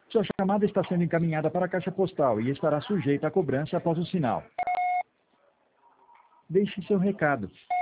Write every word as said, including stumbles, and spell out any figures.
Sua chamada está sendo encaminhada para a caixa postal e estará sujeita à cobrança após o sinal. Deixe seu recado.